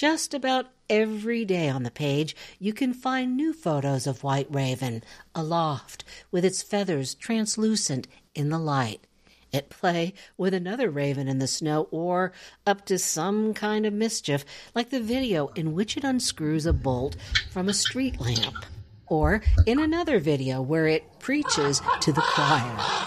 Just about every day on the page, you can find new photos of white raven, aloft, with its feathers translucent in the light, at play with another raven in the snow, or up to some kind of mischief, like the video in which it unscrews a bolt from a street lamp, or in another video where it preaches to the choir.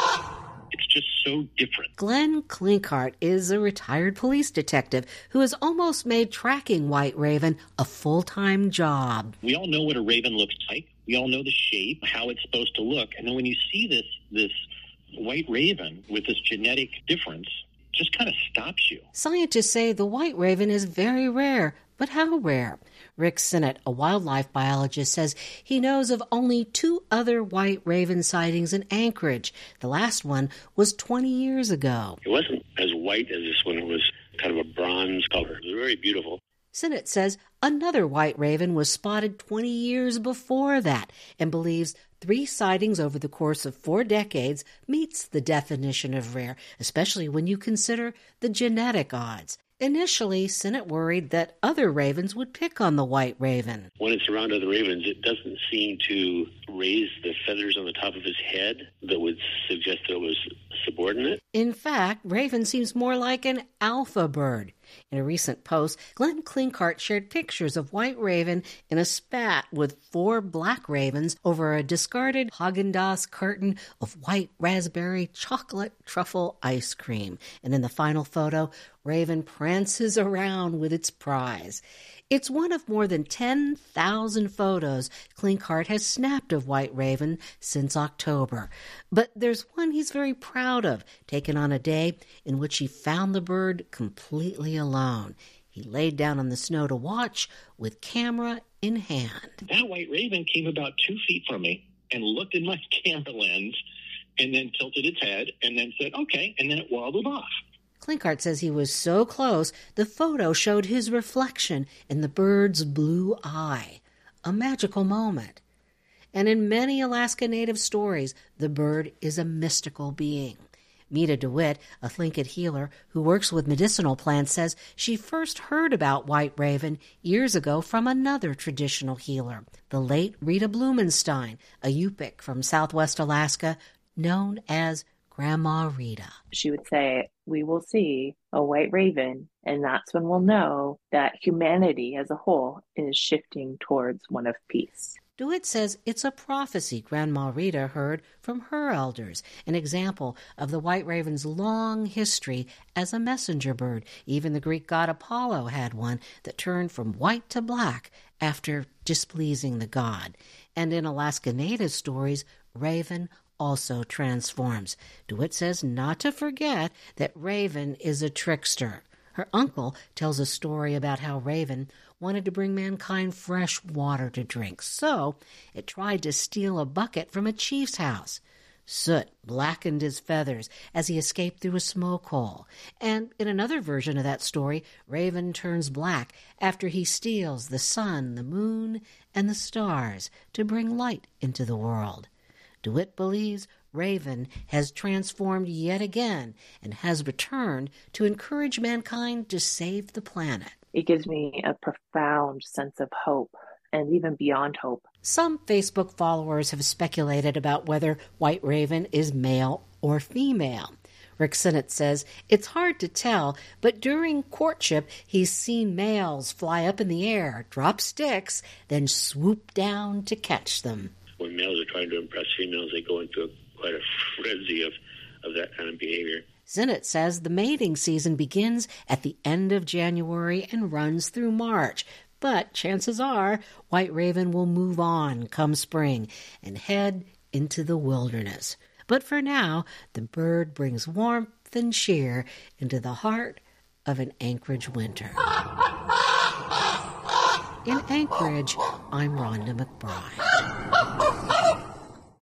It's just so different. Glenn Klinkhart is a retired police detective who has almost made tracking white raven a full-time job. We all know what a raven looks like. We all know the shape, how it's supposed to look. And then when you see this white raven with this genetic difference, just kind of stops you. Scientists say the white raven is very rare, but how rare? Rick Sinnott, a wildlife biologist, says he knows of only 2 other white raven sightings in Anchorage. The last one was 20 years ago. It wasn't as white as this one. It was kind of a bronze color. It was very beautiful. Sinnott says another white raven was spotted 20 years before that and believes 3 sightings over the course of 4 decades meets the definition of rare, especially when you consider the genetic odds. Initially, Sinnott worried that other ravens would pick on the white raven. When it's around other ravens, it doesn't seem to raise the feathers on the top of his head that would suggest that it was subordinate. In fact, raven seems more like an alpha bird. In a recent post, Glenn Klinkhart shared pictures of white raven in a spat with 4 black ravens over a discarded Haagen-Dazs carton of white raspberry chocolate truffle ice cream. And in the final photo, raven prances around with its prize. It's one of more than 10,000 photos Klinkhart has snapped of white raven since October. But there's one he's very proud of, taken on a day in which he found the bird completely alone. He laid down on the snow to watch with camera in hand. That white raven came about 2 feet from me and looked in my camera lens and then tilted its head and then said, okay, and then it waddled off. Klinkhart says he was so close, the photo showed his reflection in the bird's blue eye. A magical moment. And in many Alaska Native stories, the bird is a mystical being. Meta DeWitt, a Tlingit healer who works with medicinal plants, says she first heard about white raven years ago from another traditional healer, the late Rita Blumenstein, a Yupik from southwest Alaska, known as Grandma Rita. She would say, we will see a white raven, and that's when we'll know that humanity as a whole is shifting towards one of peace. DeWitt says it's a prophecy Grandma Rita heard from her elders, an example of the white raven's long history as a messenger bird. Even the Greek god Apollo had one that turned from white to black after displeasing the god. And in Alaska Native stories, raven also transforms. DeWitt says not to forget that raven is a trickster. Her uncle tells a story about how raven wanted to bring mankind fresh water to drink, so it tried to steal a bucket from a chief's house. Soot blackened his feathers as he escaped through a smoke hole. And in another version of that story, raven turns black after he steals the sun, the moon, and the stars to bring light into the world. DeWitt believes raven has transformed yet again and has returned to encourage mankind to save the planet. It gives me a profound sense of hope, and even beyond hope. Some Facebook followers have speculated about whether white raven is male or female. Rick Sinnott says it's hard to tell, but during courtship, he's seen males fly up in the air, drop sticks, then swoop down to catch them. When males are trying to impress females, they go into quite a frenzy of that kind of behavior. Sinnott says the mating season begins at the end of January and runs through March. But chances are white raven will move on come spring and head into the wilderness. But for now, the bird brings warmth and cheer into the heart of an Anchorage winter. In Anchorage, I'm Rhonda McBride.